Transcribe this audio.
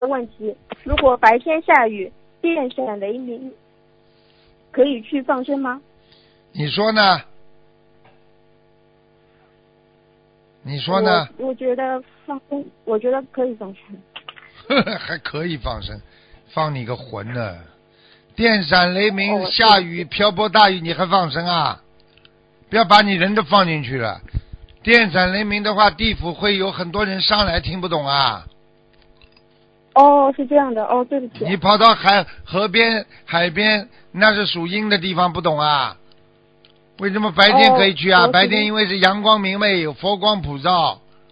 问题，如果白天下雨，电闪雷鸣，可以去放生吗？ 你说呢？你说呢？ 我觉得放生，我觉得可以放生。 还可以放生，放你个魂呢！电闪雷鸣， 哦下雨，瓢泼大雨，你还放生啊？不要把你人都放进去了。电闪雷鸣的话，地府会有很多人上来，听不懂啊。 哦，是这样的，哦，对不起。 你跑到河边、海边，那是属阴的地方，不懂啊？为什么白天可以去啊？白天因为是阳光明媚，有佛光普照，